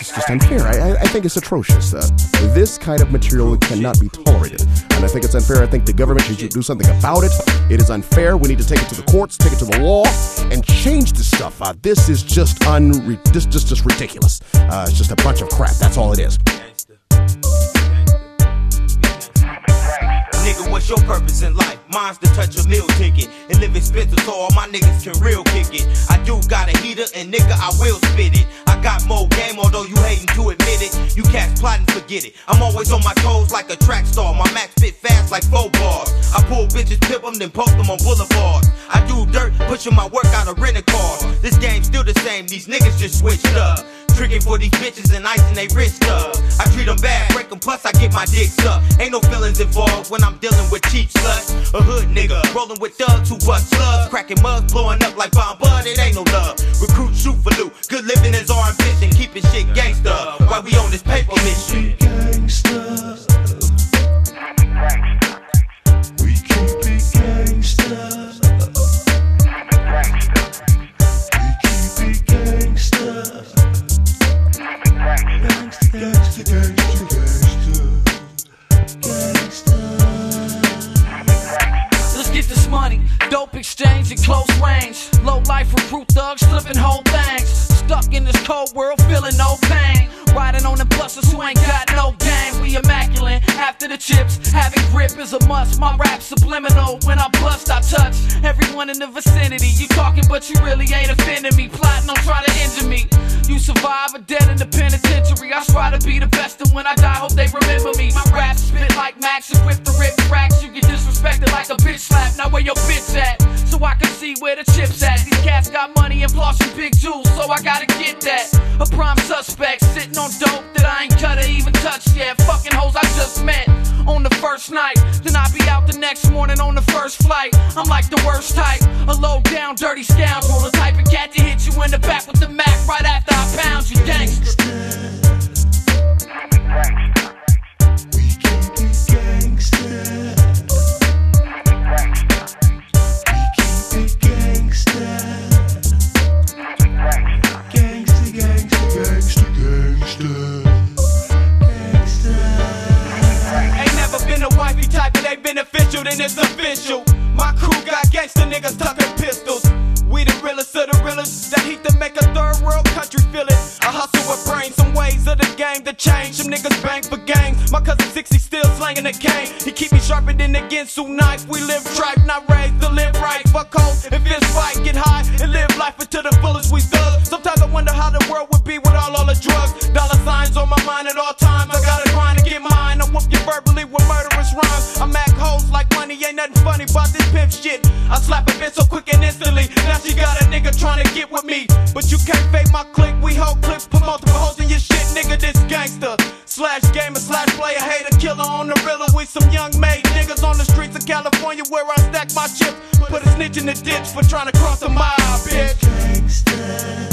It's just unfair. I think it's atrocious. This kind of material cannot be tolerated. And I think it's unfair. I think the government should do something about it. It is unfair. We need to take it to the courts, take it to the law, and change this stuff. This is just just ridiculous. It's just a bunch of crap. That's all it is. Nigga, what's your purpose in life? Mine's to touch a meal ticket and live expensive so all my niggas can real kick it. I do got a heater and nigga, I will spit it. I got more game, although you hating to admit it. You cats plotting, forget it. I'm always on my toes like a track star. My max spit fast like 4 bars. I pull bitches, pimp them, then post them on boulevards. I do dirt, pushing my work out of rental cars. This game's still the same, these niggas just switched up. Tricking for these bitches and icing they wrist up. I treat them bad, break them, plus I get my dicks up. Ain't no feelings involved when I'm dealing with cheap sluts. A hood nigga, rolling with thugs who bust slugs. Cracking mugs, blowing up like bomb, but it ain't no love. Recruit, shoot for loot, good living is our ambition. Keeping shit gangsta while we on this paper mission. Gangsta. We keep it gangsta. We keep it gangsta. Gangsta, gangsta, gangsta, gangsta. Let's get this money, dope exchange at close range. Low life recruit thugs, flipping whole things. Stuck in this cold world, feeling no pain. Riding on the buses who ain't got no game. We immaculate, after the chips. Having grip is a must, my rap subliminal. When I bust, I touch everyone in the vicinity. You talking but you really ain't offending me. Plotting on trying to injure me. You survive or dead in the penitentiary. I try to be the best, and when I die, hope they remember me. My rap spit like Max, and with the rip cracks. You get disrespected like a bitch slap. Now where your bitch at? So I can see where the chips at. These cats got money and flossing big jewels, so I gotta get that. A prime suspect sitting on dope that I ain't cut or even touched yet. Fucking hoes I just met on the first night. Then I be out the next morning on the first flight. I'm like the worst type, a low down dirty scoundrel. The type of cat to hit you in the back with the Mac right after I pound you, gangsta. We keep it gangsta. We keep it gangsta. Gangsta, gangsta, gangsta, gangsta. Ain't never been a wifey type, but they beneficial, then it's official. My crew got gangsta niggas tucking pistols. We the realest of the realest. That heat to make a third world country feel it. I hustle with brains, some ways of the game to change. Some niggas bang for gangs. My cousin 60 still slanging the cane. He keep me sharper than the Ginsu knife. We live tripe, not raised to live right. Fuck hoes, if it's fight, get high and live life until the fullest we thug. Sometimes I wonder how the world would be without all the drugs. Dollar signs on my mind at all times. I gotta grind to get mine. I whoop you verbally with murderous rhymes. I mac hoes like money, ain't nothing funny about this pimp shit. I slap a bitch so quick and instantly. Now she got a nigga trying to get with me, but you can't fake my click. We hold clips, put multiple hoes in your shit, nigga. This gangster slash gamer slash player, hater, killer on the real. We some young made niggas on the streets of California where I stack my chips. Put a snitch in the ditch for trying to cross a mile, bitch. Gangsta.